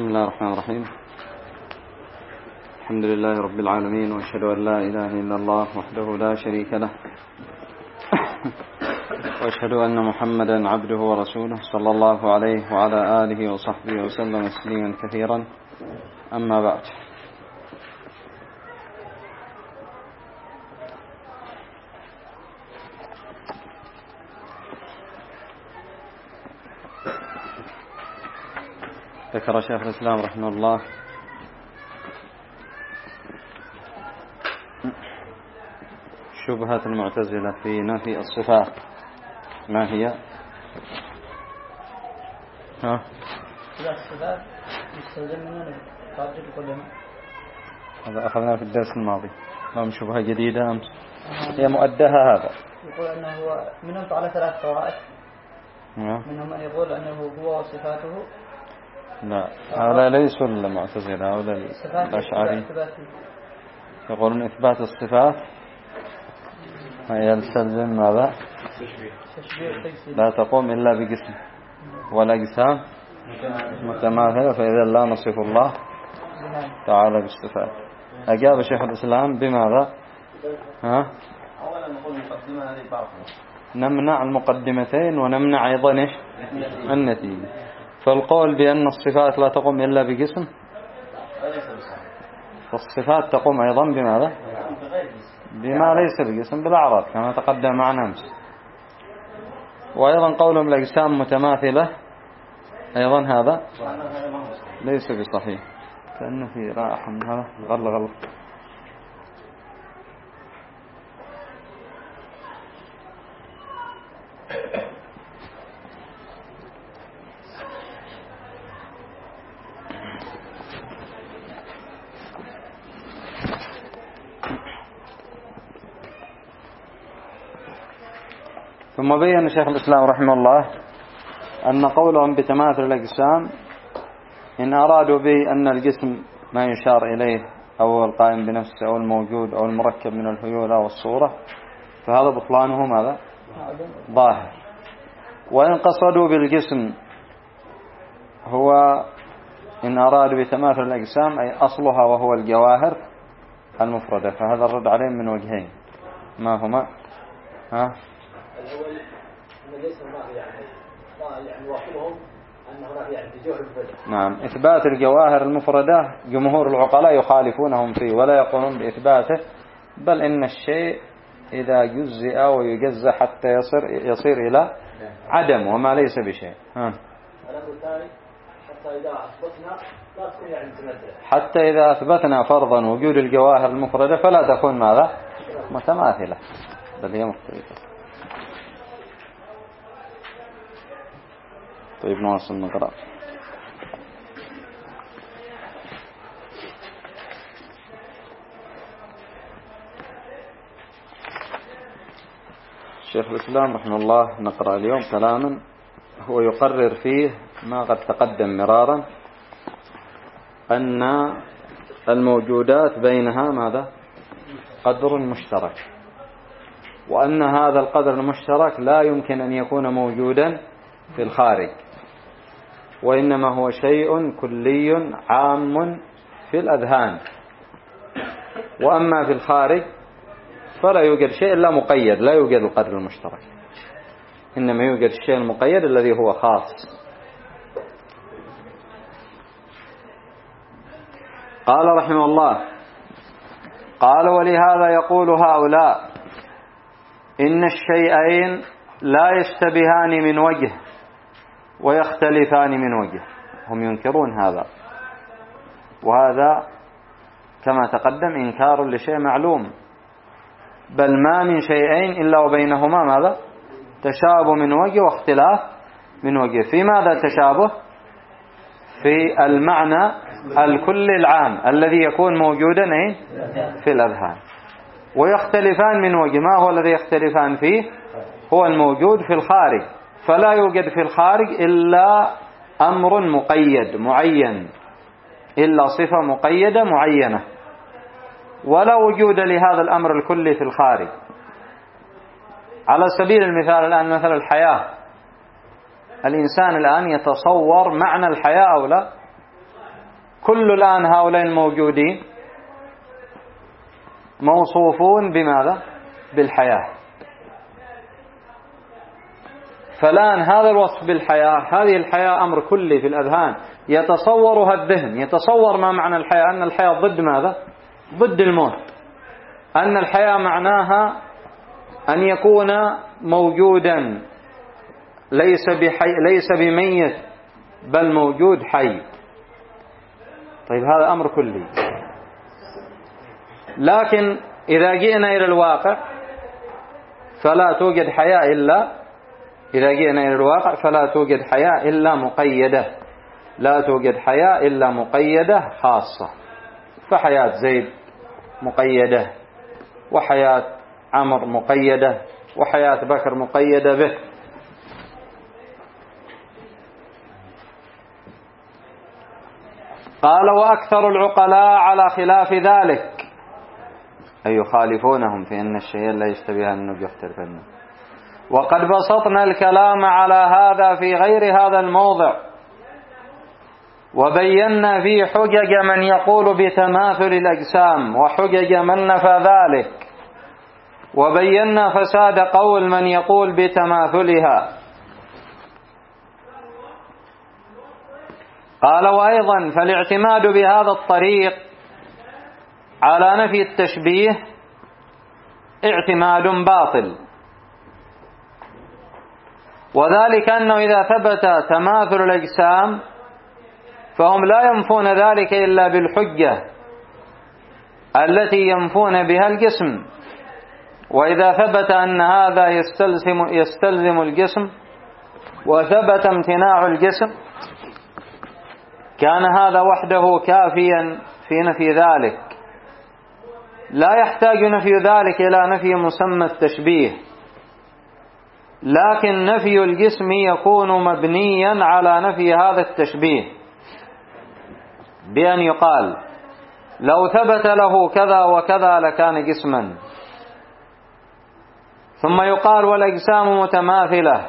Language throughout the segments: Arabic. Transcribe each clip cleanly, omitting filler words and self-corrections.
الله الرحمن الرحيم. الحمد لله رب العالمين، وأشهد أن لا إله إلا الله وحده لا شريك له، وأشهد أن محمدا عبده ورسوله صلى الله عليه وعلى آله وصحبه وسلم تسليما كثيرا. أما بعد، ذكر شيخ الإسلام رحمه الله شبهة المعتزلة في نفي الصفات. ما هي؟ الصفات يستلزم منه تعدد القدم. هذا أخذناه في الدرس الماضي. هم شبهة جديدة أمس هي مؤدها. هذا يقول أنه هو منهم على ثلاث طوائف. منهم من يقول أنه هو وصفاته. لا، هؤلاء ليسوا المعتزلة، هؤلاء الأشعري يقولون إثبات الصفات يستلزم ماذا؟ لا تقوم إلا بجسم والأجسام متماثلة، فإذا لا نصف الله تعالى بالصفات. أجاب شيخ الإسلام بماذا؟ أولا نقول المقدمة هذه باطلة، نمنع المقدمتين ونمنع أيضا النتيجة. فالقول بأن الصفات لا تقوم إلا بجسم، فالصفات تقوم أيضا بماذا؟ بما ليس بجسم، بالأعراض كما تقدم معنا أمس. وأيضا قولهم الأجسام متماثلة أيضا هذا ليس بصحيح. كأنه في رائحة من هذا غلق. ثم بين شيخ الإسلام رحمه الله أن قولهم بتماثل الأجسام إن أرادوا به أن الجسم ما يشار إليه أو القائم بنفسه أو الموجود أو المركب من الهيول أو الصورة، فهذا بطلانه ماذا؟ ظاهر. وإن قصدوا بالجسم هو إن أرادوا بتماثل الأجسام أي أصلها وهو الجواهر المفردة، فهذا الرد عليهم من وجهين. ما هما؟ الأول أن ليس هناك يعني واقعهم أن هناك يعني جوهر مفردة. نعم، إثبات الجواهر المفردة جمهور العقلاء يخالفونهم فيه ولا يقولون بإثباته، بل إن الشيء إذا جزئ ويجزأ حتى يصير إلى عدم وما ليس بشيء. الأمر الثاني حتى إذا أثبتنا لا تكون يعني متماثلة، حتى إذا أثبتنا فرضا وجود الجواهر المفردة فلا تكون ماذا؟ متماثلة، بل هي مختلفة. طيب نواصل نقرأ. شيخ الإسلام رحمه الله نقرأ اليوم كلاما هو يقرر فيه ما قد تقدم مرارا، أن الموجودات بينها ماذا؟ قدر مشترك، وأن هذا القدر المشترك لا يمكن أن يكون موجودا في الخارج، وإنما هو شيء كلي عام في الأذهان. وأما في الخارج فلا يوجد شيء إلا مقيد، لا يوجد القدر المشترك، إنما يوجد الشيء المقيد الذي هو خاص. قال رحمه الله: قال ولهذا يقول هؤلاء إن الشيئين لا يشتبهان من وجه ويختلفان من وجه. هم ينكرون هذا، وهذا كما تقدم إنكار لشيء معلوم، بل ما من شيئين إلا وبينهما ماذا؟ تشابه من وجه واختلاف من وجه. في ماذا تشابه؟ في المعنى الكلي العام الذي يكون موجودا في الأذهان. ويختلفان من وجه، ما هو الذي يختلفان فيه؟ هو الموجود في الخارج، فلا يوجد في الخارج إلا أمر مقيد معين، إلا صفة مقيدة معينة، ولا وجود لهذا الأمر الكلي في الخارج. على سبيل المثال الآن مثل الحياة، الإنسان الآن يتصور معنى الحياة أو لا؟ كل الآن هؤلاء الموجودين موصوفون بماذا؟ بالحياة. فالآن هذا الوصف بالحياة، هذه الحياة أمر كلي في الأذهان يتصورها الذهن، يتصور ما معنى الحياة، أن الحياة ضد ماذا؟ ضد الموت، أن الحياة معناها أن يكون موجودا ليس بميت بل موجود حي. طيب هذا أمر كلي. لكن إذا جئنا إلى الواقع فلا توجد حياة إلا مقيدة، لا توجد حياة إلا مقيدة خاصة. فحياة زيد مقيدة، وحياة عمر مقيدة، وحياة بكر مقيدة به. قال وأكثر العقلاء على خلاف ذلك، أي يخالفونهم في أن الشيء لا يشتبه أنه يختلف عنه. وقد بسطنا الكلام على هذا في غير هذا الموضع، وبينا فيه حجج من يقول بتماثل الأجسام وحجج من نفى ذلك، وبينا فساد قول من يقول بتماثلها. قال وأيضا فالاعتماد بهذا الطريق على نفي التشبيه اعتماد باطل، وذلك أنه إذا ثبت تماثل الأجسام فهم لا ينفون ذلك إلا بالحجة التي ينفون بها الجسم، وإذا ثبت أن هذا يستلزم الجسم وثبت امتناع الجسم كان هذا وحده كافيا في نفي ذلك، لا يحتاج نفي ذلك إلى نفي مسمى التشبيه. لكن نفي الجسم يكون مبنيا على نفي هذا التشبيه، بأن يقال لو ثبت له كذا وكذا لكان جسما، ثم يقال والأجسام متماثلة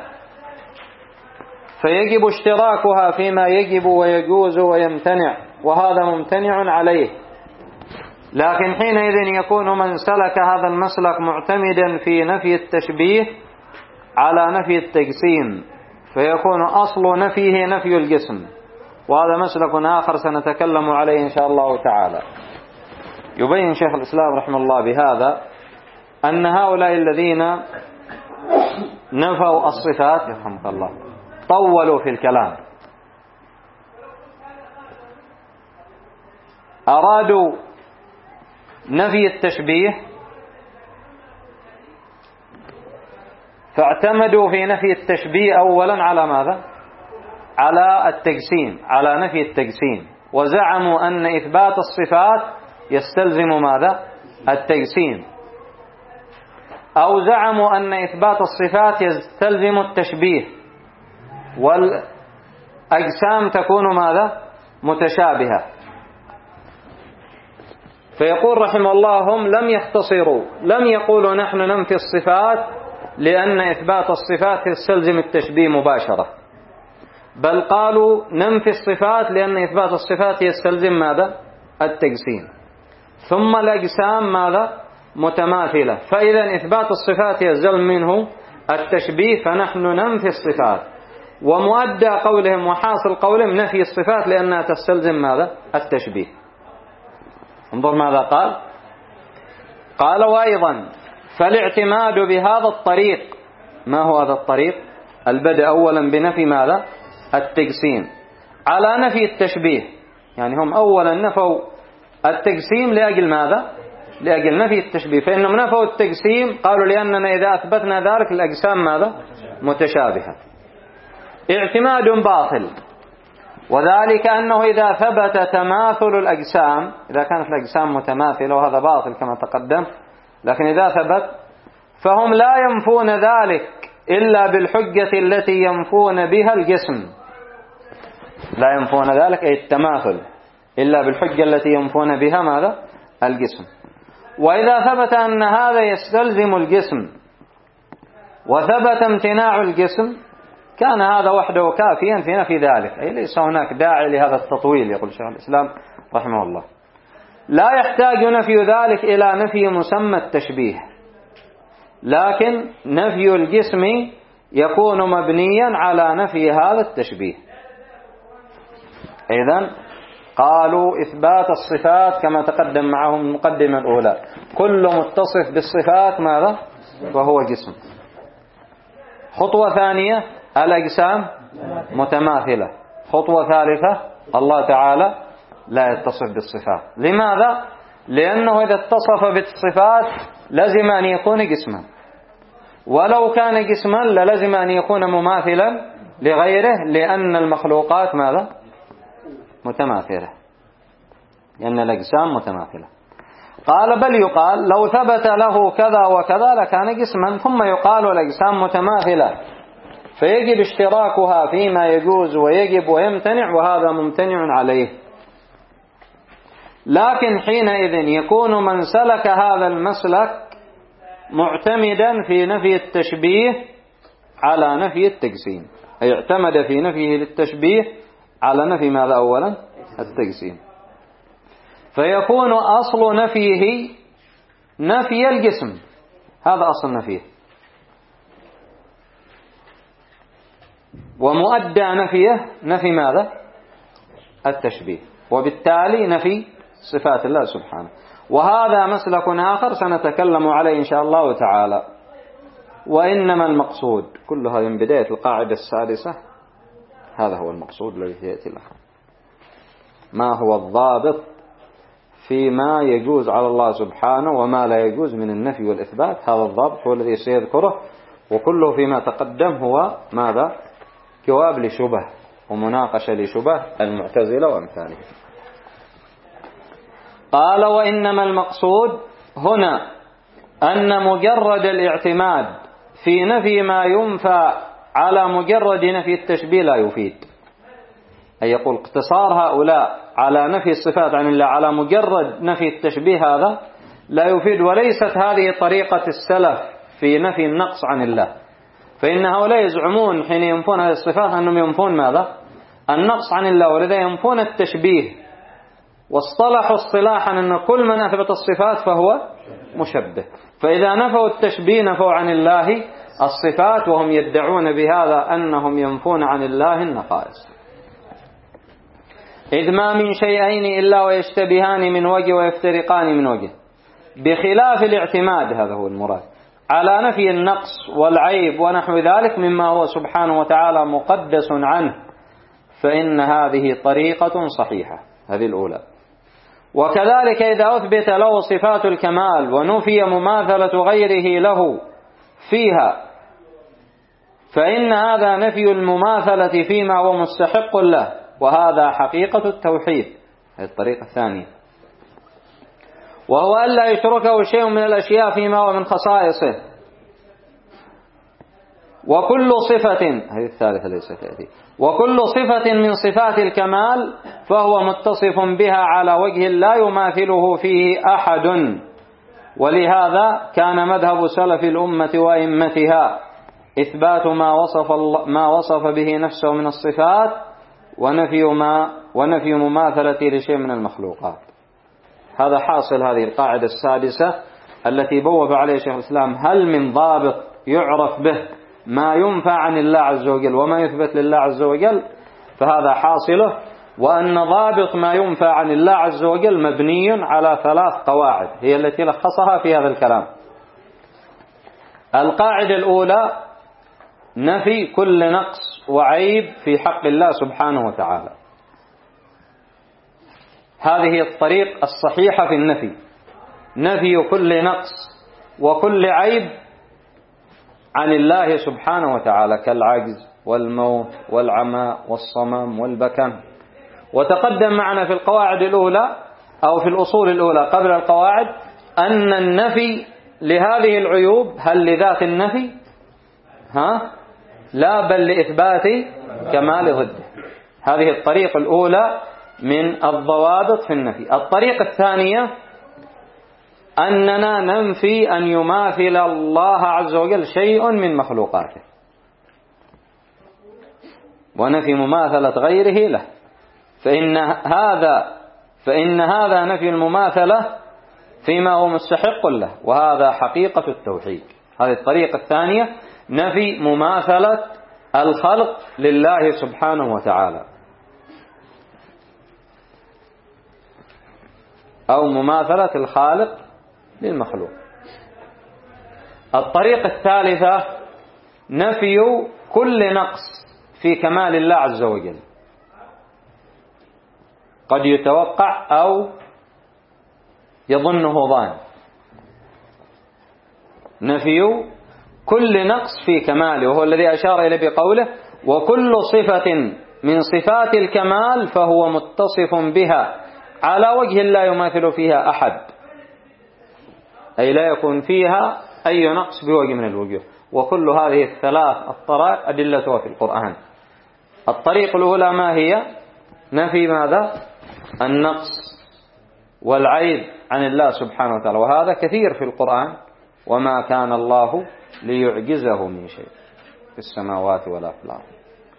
فيجب اشتراكها فيما يجب ويجوز ويمتنع، وهذا ممتنع عليه. لكن حينئذ يكون من سلك هذا المسلك معتمدا في نفي التشبيه على نفي التجسيم، فيكون أصل نفيه نفي الجسم، وهذا مسلك آخر سنتكلم عليه إن شاء الله تعالى. يبين شيخ الإسلام رحمه الله بهذا أن هؤلاء الذين نفوا الصفات يرحمك الله طولوا في الكلام، أرادوا نفي التشبيه فاعتمدوا في نفي التشبيه أولا على ماذا؟ على التجسيم، على نفي التجسيم، وزعموا أن إثبات الصفات يستلزم ماذا؟ التجسيم، أو زعموا أن إثبات الصفات يستلزم التشبيه، والأجسام تكون ماذا؟ متشابهة. فيقول رحمه الله هم لم يختصروا، لم يقولوا نحن ننفي الصفات لأن إثبات الصفات يستلزم التشبيه مباشرة، بل قالوا ننفي الصفات لأن إثبات الصفات يستلزم ماذا؟ التجسيم. ثم الأجسام ماذا؟ متماثلة، فإذا إثبات الصفات يلزم منه التشبيه، فنحن ننفي الصفات. ومؤدى قولهم وحاصل قولهم نفي الصفات لأنها تستلزم ماذا؟ التشبيه. انظر ماذا قال. قال وأيضا فالاعتماد بهذا الطريق. ما هو هذا الطريق؟ البدء أولا بنفي ماذا؟ التجسيم على نفي التشبيه. يعني هم أولا نفوا التجسيم لأجل ماذا؟ لأجل نفي التشبيه. فإنهم نفوا التجسيم قالوا لأننا إذا أثبتنا ذلك الأجسام ماذا؟ متشابهة. اعتماد باطل، وذلك أنه إذا ثبت تماثل الأجسام، إذا كانت الأجسام متماثلة وهذا باطل كما تقدم، لكن إذا ثبت فهم لا ينفون ذلك إلا بالحجة التي ينفون بها الجسم، لا ينفون ذلك أي التماثل إلا بالحجة التي ينفون بها ماذا؟ الجسم. وإذا ثبت أن هذا يستلزم الجسم وثبت امتناع الجسم كان هذا وحده كافيا في نفي ذلك، أي ليس هناك داعي لهذا التطويل. يقول شيخ الإسلام رحمه الله: لا يحتاج نفي ذلك إلى نفي مسمى التشبيه، لكن نفي الجسم يكون مبنيا على نفي هذا التشبيه. إذن قالوا إثبات الصفات كما تقدم معهم المقدمة الأولى، كل متصف بالصفات ماذا؟ فهو جسم. خطوة ثانية: الأجسام متماثلة. خطوة ثالثة: الله تعالى لا يتصف بالصفات. لماذا؟ لأنه إذا اتصف بالصفات لازم أن يكون جسما، ولو كان جسما للزم أن يكون مماثلا لغيره، لأن المخلوقات ماذا؟ متماثلة، لأن الأجسام متماثلة. قال: بل يقال لو ثبت له كذا وكذا لكان جسما، ثم يقال الأجسام متماثلة فيجب اشتراكها فيما يجوز ويجب ويمتنع، وهذا ممتنع عليه. لكن حينئذ يكون من سلك هذا المسلك معتمدا في نفي التشبيه على نفي التجسيم، أي اعتمد في نفيه للتشبيه على نفي ماذا أولا؟ التجسيم. فيكون أصل نفيه نفي الجسم، هذا أصل نفيه، ومؤدى نفيه نفي ماذا؟ التشبيه، وبالتالي نفي صفات الله سبحانه. وهذا مسلك آخر سنتكلم عليه إن شاء الله تعالى. وإنما المقصود كلها من بداية القاعدة السادسة، هذا هو المقصود الذي يأتي له. ما هو الضابط فيما يجوز على الله سبحانه وما لا يجوز من النفي والإثبات؟ هذا الضابط هو الذي سيذكره، وكله فيما تقدم هو ماذا؟ جواب لشبه ومناقشة لشبه المعتزلة وأمثاله. قال: وإنما المقصود هنا أن مجرد الاعتماد في نفي ما ينفى على مجرد نفي التشبيه لا يفيد. أي يقول اقتصار هؤلاء على نفي الصفات عن الله على مجرد نفي التشبيه هذا لا يفيد، وليست هذه طريقة السلف في نفي النقص عن الله. فإن هؤلاء يزعمون حين ينفون هذه الصفات أنهم ينفون ماذا؟ النقص عن الله، ولذا ينفون التشبيه، واصطلحوا اصطلاحا أن كل من أثبت الصفات فهو مشبه. فإذا نفوا التشبيه نفوا عن الله الصفات، وهم يدعون بهذا أنهم ينفون عن الله النقائص. إذ ما من شيئين إلا ويشتبهان من وجه ويفترقان من وجه، بخلاف الاعتماد، هذا هو المراد، على نفي النقص والعيب ونحو ذلك مما هو سبحانه وتعالى مقدس عنه، فإن هذه طريقة صحيحة. هذه الأولى. وكذلك إذا أثبت له صفات الكمال ونفي مماثلة غيره له فيها، فإن هذا نفي المماثلة فيما هو مستحق له، وهذا حقيقة التوحيد. هذه الطريقة الثانية، وهو ألا يشركه شيء من الأشياء فيما هو من خصائصه. وكل صفة، هذه الثالثة ليست تأتي، وكل صفة من صفات الكمال فهو متصف بها على وجه لا يماثله فيه أحد. ولهذا كان مذهب سلف الأمة وأئمتها إثبات ما وصف به نفسه من الصفات، ونفي مماثلة لشيء من المخلوقات. هذا حاصل هذه القاعدة السادسة التي بوب عليه شيخ الإسلام. هل من ضابط يعرف به ما ينفى عن الله عز وجل وما يثبت لله عز وجل؟ فهذا حاصله، وأن ضابط ما ينفى عن الله عز وجل مبني على 3 قواعد هي التي لخصها في هذا الكلام. القاعدة الأولى: نفي كل نقص وعيب في حق الله سبحانه وتعالى. هذه الطريق الصحيحة في النفي، نفي كل نقص وكل عيب عن الله سبحانه وتعالى، كالعجز والموت والعمى والصمم والبكم. وتقدم معنا في القواعد الأولى أو في الأصول الأولى قبل القواعد أن النفي لهذه العيوب هل لذات النفي؟ لا، بل لإثبات كمال ضده. هذه الطريقة الأولى من الضوابط في النفي. الطريقة الثانية أننا ننفي أن يماثل الله عز وجل شيء من مخلوقاته. ونفي مماثلة غيره له، فإن هذا نفي المماثلة فيما هو مستحق له، وهذا حقيقة التوحيد. هذه الطريقة الثانية، نفي مماثلة الخلق لله سبحانه وتعالى، أو مماثلة الخالق للمخلوق. الطريقة الثالثة، نفي كل نقص في كمال الله عز وجل قد يتوقع أو يظنه ظان. نفي كل نقص في كماله، وهو الذي أشار إليه بقوله: وكل صفة من صفات الكمال فهو متصف بها على وجه لا يماثل فيها أحد، أي لا يكون فيها أي نقص بوجه من الوجوه. وكل هذه الثلاث الطرائق أدلتها في القرآن. الطريق الأولى ما هي؟ نفي ماذا؟ النقص والعيب عن الله سبحانه وتعالى، وهذا كثير في القرآن: وما كان الله ليعجزه من شيء في السماوات ولا في الأرض،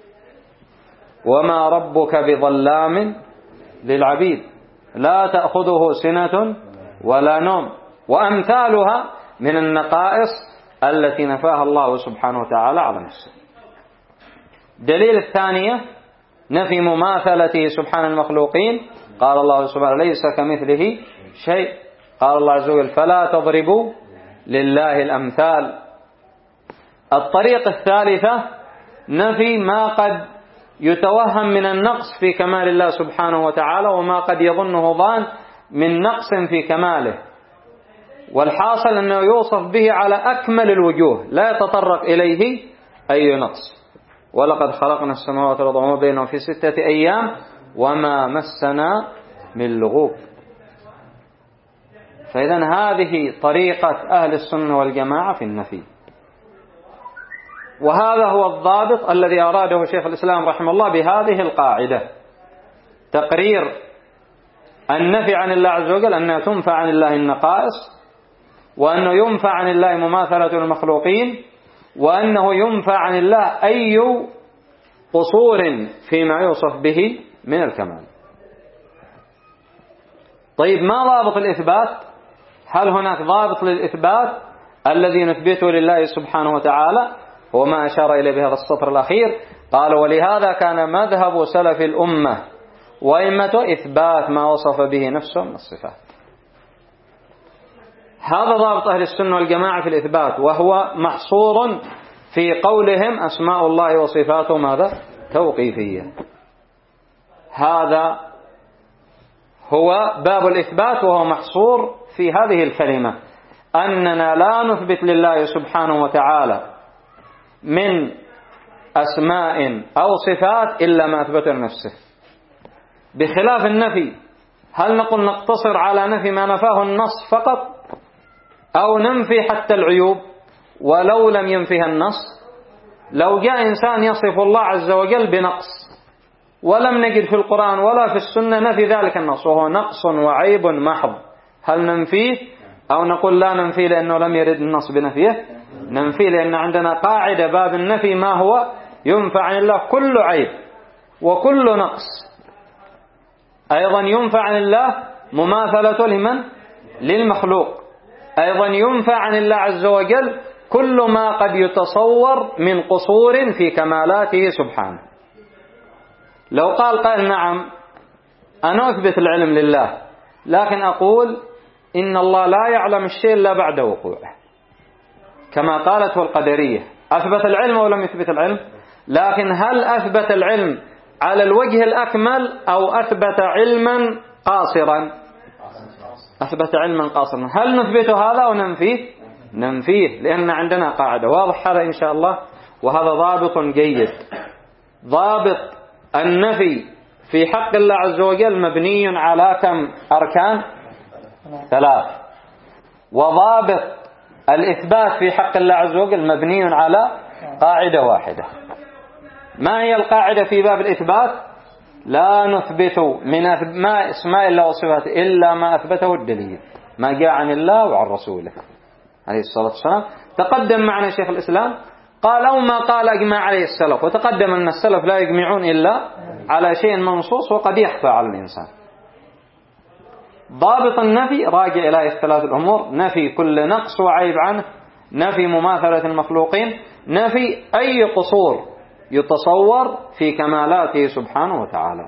وما ربك بظلام للعبيد، لا تأخذه سنة ولا نوم، وأمثالها من النقائص التي نفاها الله سبحانه وتعالى على نفسه. دليل الثانية، نفي مماثلته سبحان المخلوقين. قال الله سبحانه: ليس كمثله شيء. قال الله عز وجل: فلا تضربوا لله الأمثال. الطريقة الثالثة، نفي ما قد يتوهم من النقص في كمال الله سبحانه وتعالى، وما قد يظنه ظان من نقص في كماله، والحاصل أنه يوصف به على أكمل الوجوه، لا يتطرق إليه أي نقص. ولقد خلقنا السماوات والأرض وما بينهما في 6 أيام وما مسنا من لغوب. فإذن هذه طريقة أهل السنة والجماعة في النفي، وهذا هو الضابط الذي أراده شيخ الإسلام رحمه الله بهذه القاعدة: تقرير النفي عن الله عز وجل أنها تنفى عن الله النقائص، وأنه ينفى عن الله مماثلة المخلوقين، وأنه ينفى عن الله أي قصور فيما يوصف به من الكمال. طيب، ما ضابط الإثبات؟ هل هناك ضابط للإثبات الذي نثبته لله سبحانه وتعالى؟ هو ما أشار إليه بهذا السطر الأخير. قال: ولهذا كان مذهب سلف الأمة وأئمته إثبات ما وصف به نفسه من الصفات. هذا ضابط أهل السنة والجماعة في الإثبات، وهو محصور في قولهم: أسماء الله وصفاته ماذا؟ توقيفية. هذا هو باب الإثبات، وهو محصور في هذه الكلمة: أننا لا نثبت لله سبحانه وتعالى من أسماء أو صفات إلا ما أثبت لنفسه. بخلاف النفي، هل نقول نقتصر على نفي ما نفاه النص فقط، أو ننفي حتى العيوب ولو لم ينفها النص؟ لو جاء إنسان يصف الله عز وجل بنقص ولم نجد في القرآن ولا في السنة نفي ذلك النقص، وهو نقص وعيب محض، هل ننفيه أو نقول لا ننفيه لأنه لم يرد النص بنفيه؟ ننفيه، لأن عندنا قاعدة باب النفي ما هو؟ ينفى عن الله كل عيب وكل نقص. أيضا ينفى عن الله مماثلة لمن؟ للمخلوق. أيضا ينفى عن الله عز وجل كل ما قد يتصور من قصور في كمالاته سبحانه. لو قال قائل: نعم أنا أثبت العلم لله، لكن أقول إن الله لا يعلم الشيء إلا بعد وقوعه، كما قالته القدرية. أثبت العلم ولم يثبت العلم، لكن هل أثبت العلم على الوجه الأكمل أو أثبت علما قاصرا؟ أثبت علما قاصرا. هل نثبت هذا أو ننفيه؟ ننفيه، لأن عندنا قاعدة. واضح هذا إن شاء الله؟ وهذا ضابط جيد. ضابط النفي في حق الله عز وجل مبني على كم أركان؟ 3. وضابط الإثبات في حق الله عز وجل مبني على قاعدة واحدة. ما هي القاعدة في باب الإثبات؟ لا نثبت من اسماء الله وصفاته إلا ما أثبته الدليل، ما جاء عن الله وعن رسوله عليه الصلاة والسلام. تقدم معنا شيخ الإسلام قال أو ما قال أجمع عليه السلف، وتقدم أن السلف لا يجمعون إلا على شيء منصوص وقد يخفى على الإنسان. ضابط النفي راجع إلى ثلاث الأمور: نفي كل نقص وعيب عنه، نفي مماثلة المخلوقين، نفي أي قصور يتصور في كمالاته سبحانه وتعالى.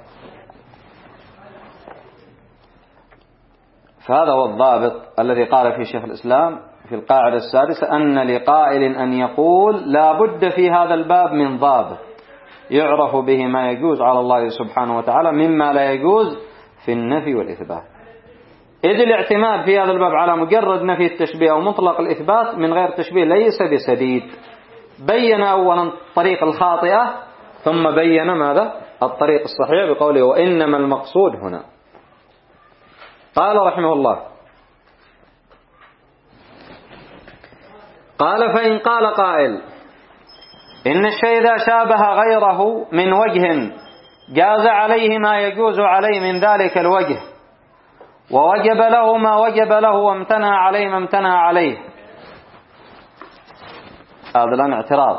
فهذا هو الضابط الذي قال فيه شيخ الإسلام في القاعدة السادسة: أن لقائل أن يقول لا بد في هذا الباب من ضابط يعرف به ما يجوز على الله سبحانه وتعالى مما لا يجوز في النفي والإثبات. إذ الاعتماد في هذا الباب على مجرد نفي التشبيه أو مطلق الإثبات من غير تشبيه ليس بسديد. بين أولا الطريق الخاطئة ثم بين ماذا؟ الطريق الصحيح بقوله: وإنما المقصود هنا. قال رحمه الله: قال فإن قال قائل إن الشيء إذا شابه غيره من وجه جاز عليه ما يجوز عليه من ذلك الوجه، ووجب له ما وجب له، وامتنع عليه ما امتنع عليه. هذا الآن اعتراض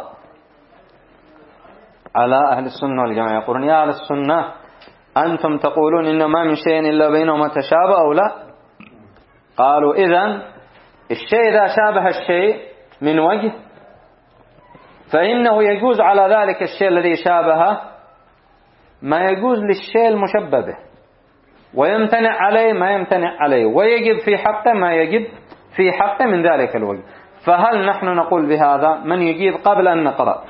على أهل السنة والجماعة. يقولون: يا أهل السنة أنتم تقولون إن ما من شيء إلا بينهما تشابه أو لا؟ قالوا: إذن الشيء إذا شابه الشيء من وجه فإنه يجوز على ذلك الشيء الذي شابهه ما يجوز للشيء المشبه به، ويمتنع عليه ما يمتنع عليه، ويجب في حقه ما يجب في حقه من ذلك الوجه. فهل نحن نقول بهذا؟ من يجيب قبل أن نقرأ؟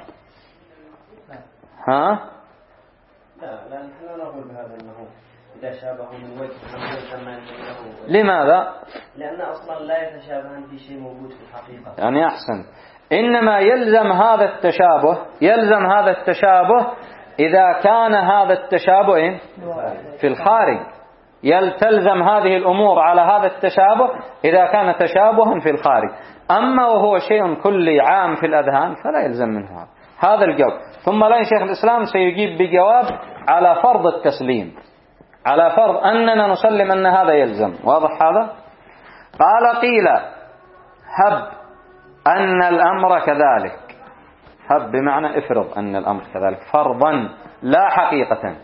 ها؟ لا نحن نقول بهذا أنه إذا شابه من وجه ما يمتنع. لماذا؟ لأن أصلا لا يتشابهان في شيء موجود في الحقيقة. يعني أحسن. إنما يلزم هذا التشابه إذا كان هذا التشابه في الخارج. تلزم هذه الأمور على هذا التشابه إذا كان تشابها في الخارج. أما وهو شيء كلي عام في الأذهان فلا يلزم منه هذا الجواب. ثم لا شيخ الإسلام سيجيب بجواب على فرض التسليم، على فرض أننا نسلم أن هذا يلزم. واضح هذا؟ قال: قيل هب أن الأمر كذلك. هب بمعنى افرض أن الأمر كذلك فرضا لا حقيقة.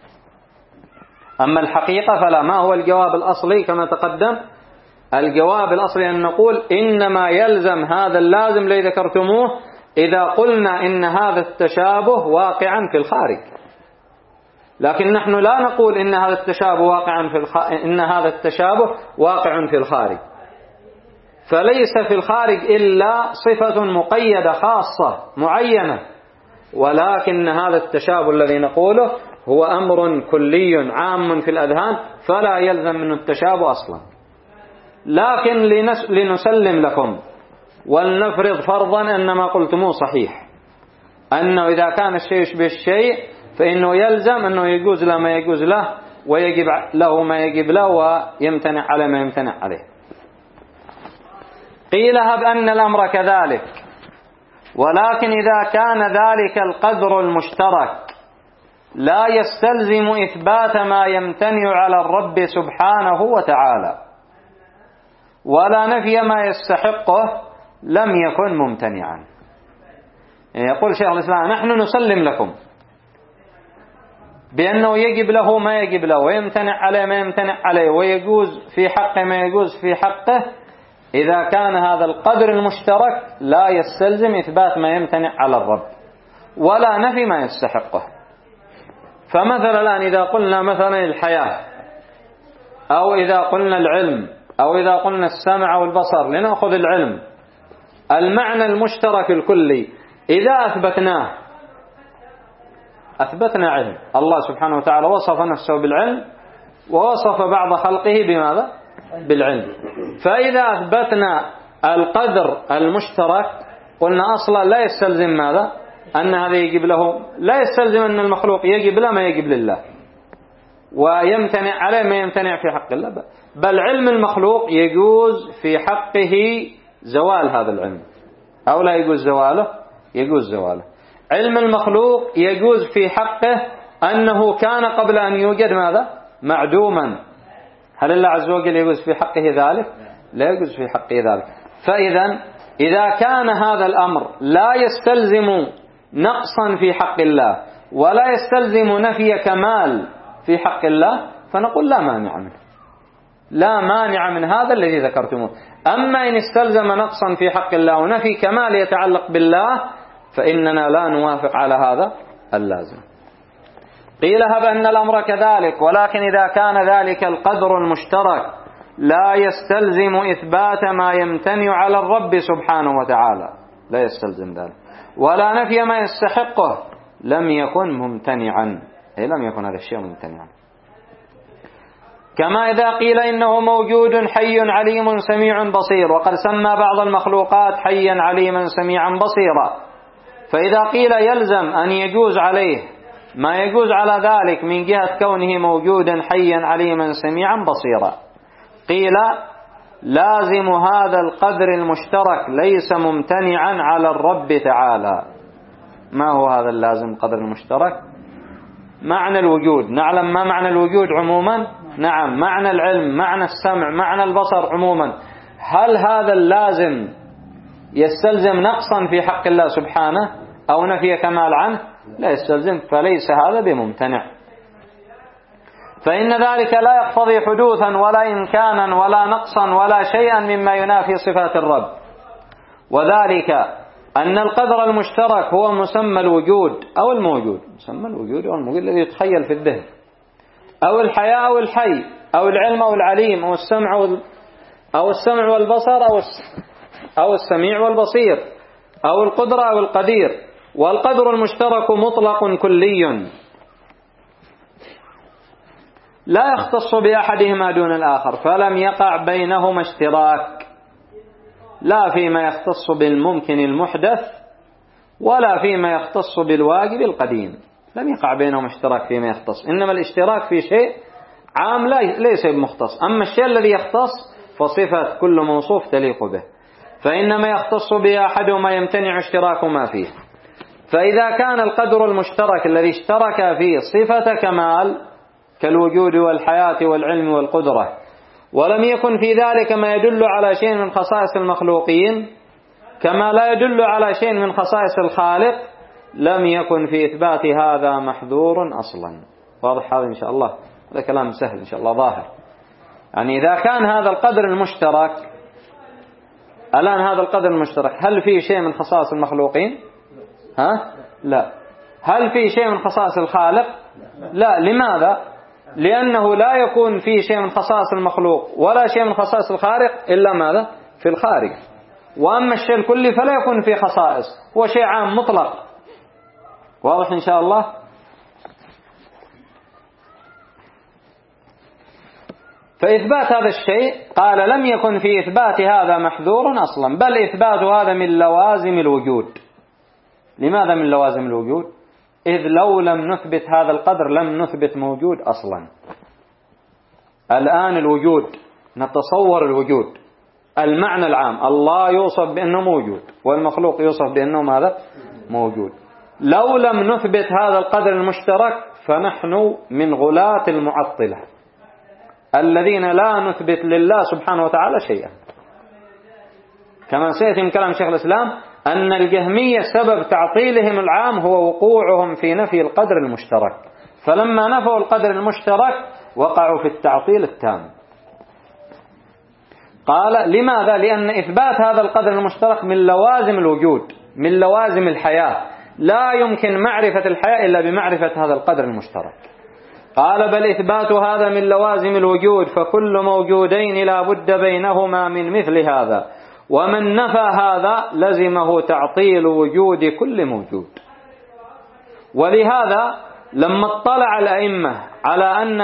أما الحقيقة فلا. ما هو الجواب الأصلي كما تقدم؟ الجواب الأصلي أن نقول إنما يلزم هذا اللازم الذي ذكرتموه إذا قلنا إن هذا التشابه واقعا في الخارج. لكن نحن لا نقول إن هذا التشابه إن هذا التشابه واقع في الخارج. فليس في الخارج إلا صفة مقيدة خاصة معينة، ولكن هذا التشابه الذي نقوله هو أمر كلي عام في الأذهان فلا يلزم منه التشابه أصلا. لكن لنسلم لكم ولنفرض فرضا أن ما قلتموه صحيح، أنه إذا كان الشيء يشبه الشيء فإنه يلزم أنه يجوز له ما يجوز له، ويجب له ما يجب له، ويمتنع عليه ما يمتنع عليه. قيل هب أن الأمر كذلك، ولكن إذا كان ذلك القدر المشترك لا يستلزم إثبات ما يمتنع على الرب سبحانه وتعالى، ولا نفي ما يستحقه، لم يكن ممتنعا. يقول شيخ الإسلام: نحن نسلم لكم بأنه يجب له ما يجب له، ويمتنع عليه ما يمتنع عليه، ويجوز في حقه ما يجوز في حقه، إذا كان هذا القدر المشترك لا يستلزم إثبات ما يمتنع على الرب ولا نفي ما يستحقه. فمثلا الآن إذا قلنا مثلا الحياة، أو إذا قلنا العلم، أو إذا قلنا السمع والبصر، لنأخذ العلم، المعنى المشترك الكلي إذا أثبتنا علم. الله سبحانه وتعالى وصف نفسه بالعلم، ووصف بعض خلقه بماذا؟ بالعلم. فإذا أثبتنا القدر المشترك قلنا أصلا لا يستلزم ماذا؟ أن هذا يجب له، لا يستلزم أن المخلوق يجب له ما يجب لله، ويمتنع عليه ما يمتنع في حق الله، بل علم المخلوق يجوز في حقه زوال هذا العلم، أو لا يجوز زواله؟ يجوز زواله. علم المخلوق يجوز في حقه أنه كان قبل أن يوجد ماذا؟ معدوما. هل الله عز وجل يجوز في حقه ذلك؟ لا يجوز في حقه ذلك. فإذا إذا كان هذا الأمر لا يستلزم نقصا في حق الله ولا يستلزم نفي كمال في حق الله فنقول لا مانع منه، لا مانع من هذا الذي ذكرتموه. أما إن استلزم نقصا في حق الله ونفي كمال يتعلق بالله فإننا لا نوافق على هذا اللازم. قيل هب أن الأمر كذلك، ولكن إذا كان ذلك القدر المشترك لا يستلزم إثبات ما يمتنع على الرب سبحانه وتعالى، لا يستلزم ذلك، ولا نفي ما يستحقه، لم يكن ممتنعا، أي لم يكن هذا الشيء ممتنعا. كما إذا قيل إنه موجود حي عليم سميع بصير، وقد سمى بعض المخلوقات حيا عليما سميعا بصيرا، فإذا قيل يلزم أن يجوز عليه ما يجوز على ذلك من جهة كونه موجودا حيا عليما سميعا بصيرا، قيل لازم هذا القدر المشترك ليس ممتنعا على الرب تعالى. ما هو هذا اللازم قدر المشترك؟ معنى الوجود، نعلم ما معنى الوجود عموما؟ نعم، معنى العلم، معنى السمع، معنى البصر عموما. هل هذا اللازم يستلزم نقصا في حق الله سبحانه أو نفي كمال عنه؟ لا يستلزم، فليس هذا بممتنع. فإن ذلك لا يقتضي حدوثا ولا إمكانا ولا نقصا ولا شيئا مما ينافي صفات الرب، وذلك أن القدر المشترك هو مسمى الوجود أو الموجود، مسمى الوجود أو الموجود الذي يتخيل في الذهن، أو الحياة أو الحي، أو العلم أو العليم، أو السمع والبصر، أو السميع والبصير، أو القدرة أو القدير. والقدر المشترك مطلق كلي لا يختص بأحدهما دون الآخر، فلم يقع بينهما اشتراك، لا فيما يختص بالممكن المحدث ولا فيما يختص بالواجب القديم، لم يقع بينهما اشتراك فيما يختص، إنما الاشتراك في شيء عام ليس بمختص، أما الشيء الذي يختص فصفة كل موصوف تليق به، فإنما يختص به أحدهما يمتنع اشتراكهما فيه. فإذا كان القدر المشترك الذي اشترك فيه صفة كمال كالوجود والحياة والعلم والقدرة، ولم يكن في ذلك ما يدل على شيء من خصائص المخلوقين كما لا يدل على شيء من خصائص الخالق، لم يكن في إثبات هذا محذور أصلا. واضح هذا إن شاء الله؟ هذا كلام سهل إن شاء الله ظاهر. يعني إذا كان هذا القدر المشترك، الآن هذا القدر المشترك هل فيه شيء من خصائص المخلوقين؟ لا. هل فيه شيء من خصائص الخالق؟ لا. لماذا؟ لأنه لا يكون فيه شيء من خصائص المخلوق ولا شيء من خصائص الخالق إلا ماذا؟ في الخارج. وأما الشيء الكلي فلا يكون فيه خصائص، هو شيء عام مطلق. واضح إن شاء الله؟ فإثبات هذا الشيء قال لم يكن في إثبات هذا محذور أصلا، بل إثبات هذا من لوازم الوجود. لماذا من لوازم الوجود؟ إذ لو لم نثبت هذا القدر لم نثبت موجود أصلا. الآن الوجود نتصور الوجود المعنى العام، الله يوصف بأنه موجود والمخلوق يوصف بأنه ماذا؟ موجود. لو لم نثبت هذا القدر المشترك فنحن من غلاة المعطلة الذين لا نثبت لله سبحانه وتعالى شيئا، كما سيأتي من كلام شيخ الإسلام أن الجهمية سبب تعطيلهم العام هو وقوعهم في نفي القدر المشترك، فلما نفوا القدر المشترك وقعوا في التعطيل التام. قال لماذا؟ لأن إثبات هذا القدر المشترك من لوازم الوجود، من لوازم الحياة، لا يمكن معرفة الحياة إلا بمعرفة هذا القدر المشترك. قال بل إثبات هذا من لوازم الوجود، فكل موجودين لا بد بينهما من مثل هذا، ومن نفى هذا لزمه تعطيل وجود كل موجود. ولهذا لما اطلع الأئمة على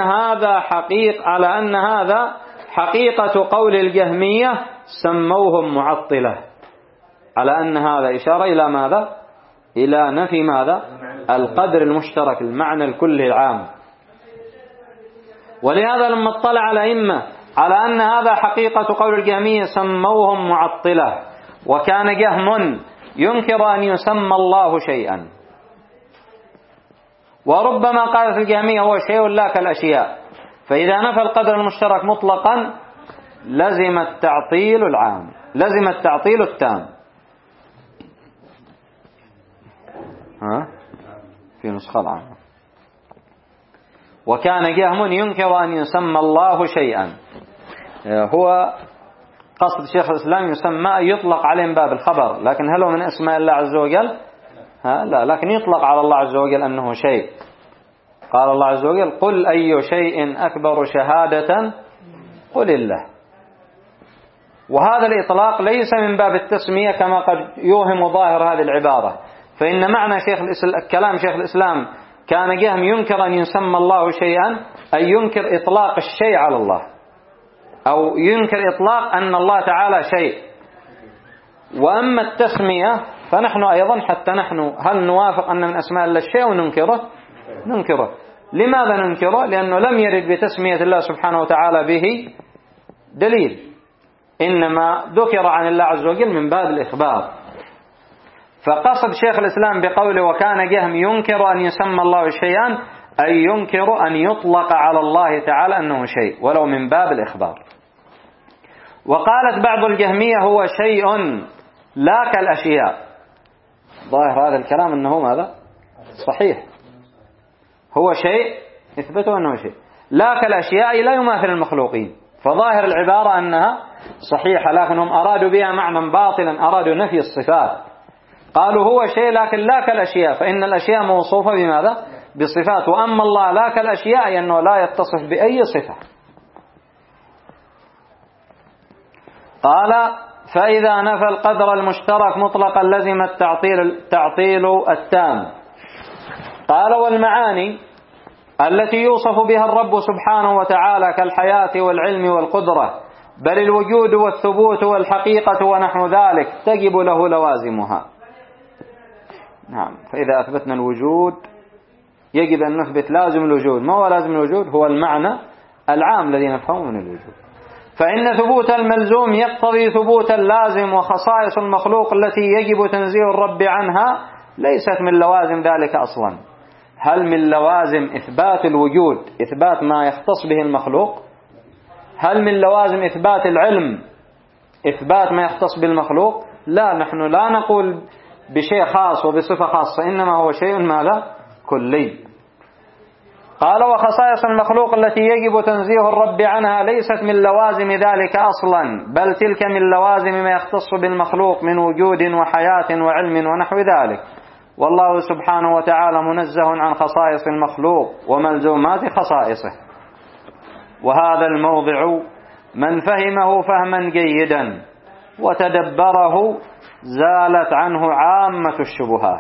أن هذا حقيقة قول الجهمية سموهم معطلة، على أن هذا إشارة إلى ماذا؟ إلى نفي ماذا؟ القدر المشترك، المعنى الكلي العام. ولهذا لما اطلع الأئمة على أن هذا حقيقة قول الجهمية سموهم معطلة، وكان جهم ينكر أن يسمى الله شيئا، وربما قالت الجهمية هو شيء لا كالأشياء، فإذا نفى القدر المشترك مطلقا لزم التعطيل العام، لزم التعطيل التام. في نسخة العامة. وكان جهم ينكر أن يسمى الله شيئا، هو قصد شيخ الإسلام يسمى يطلق عليه من باب الخبر، لكن هل هو من اسماء الله عز وجل؟ لا، لكن يطلق على الله عز وجل أنه شيء. قال الله عز وجل: قل أي شيء أكبر شهادة قل الله. وهذا الإطلاق ليس من باب التسمية كما قد يوهم ظاهر هذه العبارة، فإن معنى كلام شيخ الإسلام كان جهم ينكر أن يسمى الله شيئا، أي ينكر إطلاق الشيء على الله، أو ينكر إطلاق أن الله تعالى شيء. وأما التسمية فنحن أيضا حتى نحن هل نوافق أن من أسماء الله الشيء وننكره؟ ننكره. لماذا ننكره؟ لأنه لم يرد بتسمية الله سبحانه وتعالى به دليل، إنما ذكر عن الله عز وجل من باب الإخبار. فقصد شيخ الإسلام بقوله وكان جهم ينكر أن يسمى الله شيئا، أي ينكر أن يطلق على الله تعالى أنه شيء ولو من باب الإخبار. وقالت بعض الجهمية هو شيء لا كالأشياء. ظاهر هذا الكلام أنه ماذا؟ صحيح، هو شيء اثبتوا أنه شيء، لا كالأشياء لا يماثل المخلوقين. فظاهر العبارة أنها صحيحة، لكنهم أرادوا بها معنى باطلا، أرادوا نفي الصفات. قالوا هو شيء لكن لا كالأشياء، فإن الأشياء موصوفة بماذا؟ بصفات، وأما الله لا كالأشياء لأنه لا يتصف بأي صفة. قال: فإذا نفى القدر المشترك مطلقا لزم التعطيل التام. قال: والمعاني التي يوصف بها الرب سبحانه وتعالى كالحياة والعلم والقدرة، بل الوجود والثبوت والحقيقة ونحو ذلك، تجب له لوازمها. نعم، فإذا أثبتنا الوجود يجب أن نثبت لازم الوجود. ما هو لازم الوجود؟ هو المعنى العام الذي نفهمه من الوجود. فإن ثبوت الملزوم يقتضي ثبوت اللازم، وخصائص المخلوق التي يجب تنزيه الرب عنها ليست من لوازم ذلك أصلا. هل من لوازم إثبات الوجود إثبات ما يختص به المخلوق؟ هل من لوازم إثبات العلم إثبات ما يختص بالمخلوق؟ لا، نحن لا نقول بشيء خاص وبصفة خاصة، إنما هو شيء ماذا؟ كلي. قال: وخصائص المخلوق التي يجب تنزيه الرب عنها ليست من لوازم ذلك أصلا، بل تلك من لوازم ما يختص بالمخلوق من وجود وحياة وعلم ونحو ذلك. والله سبحانه وتعالى منزه عن خصائص المخلوق وملزومات خصائصه. وهذا الموضع من فهمه فهما جيدا وتدبره زالت عنه عامة الشبهات.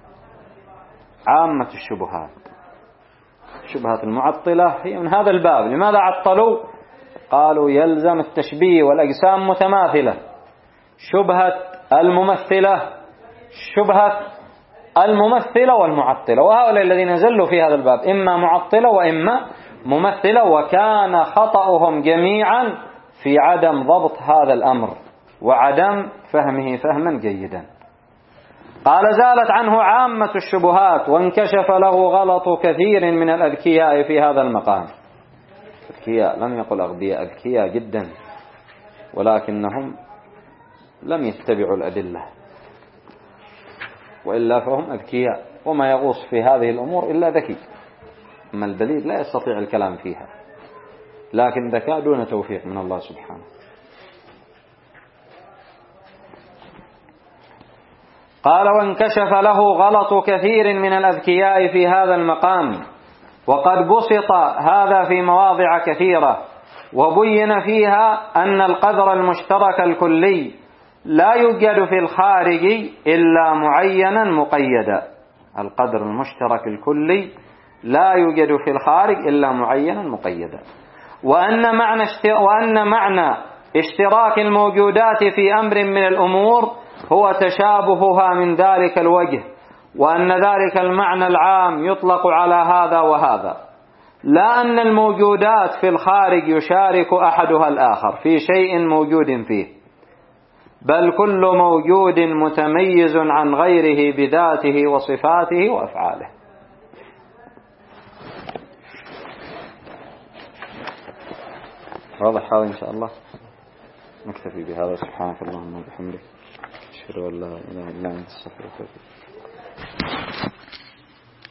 عامة الشبهات، شبهة المعطلة هي من هذا الباب. لماذا عطلوا؟ قالوا يلزم التشبيه والأجسام متماثلة. شبهة الممثلة، شبهة الممثلة والمعطلة، وهؤلاء الذين زلوا في هذا الباب إما معطلة وإما ممثلة، وكان خطأهم جميعا في عدم ضبط هذا الأمر وعدم فهمه فهما جيدا. قال: زالت عنه عامة الشبهات وانكشف له غلط كثير من الأذكياء في هذا المقام. أذكياء، لم يقل أغبياء، أذكياء جدا، ولكنهم لم يتبعوا الأدلة، وإلا فهم أذكياء، وما يغوص في هذه الأمور إلا ذكي. أما البليد لا يستطيع الكلام فيها، لكن ذكاء دون توفيق من الله سبحانه. قال: وانكشف له غلط كثير من الأذكياء في هذا المقام، وقد بسط هذا في مواضع كثيرة، وبين فيها أن القدر المشترك الكلي لا يوجد في الخارج إلا معينا مقيدا. القدر المشترك الكلي لا يوجد في الخارج إلا معينا مقيدا. وأن معنى اشتراك الموجودات في أمر من الأمور هو تشابهها من ذلك الوجه، وأن ذلك المعنى العام يطلق على هذا وهذا، لا أن الموجودات في الخارج يشارك أحدها الآخر في شيء موجود فيه، بل كل موجود متميز عن غيره بذاته وصفاته وأفعاله. واضح هذا إن شاء الله. نكتفي بهذا. سبحانك اللهم وبحمدك، أشهد أن لا إله إلا أنت، أستغفرك.